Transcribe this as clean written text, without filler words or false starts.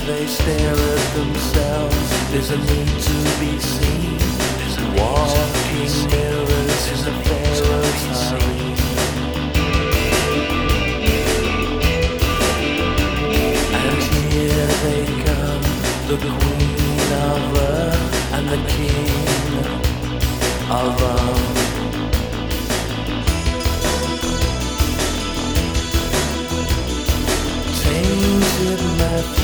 they stare at themselves. There's a need to be seen. Walking mirrors in the Pharaoh's harem. And here they come, the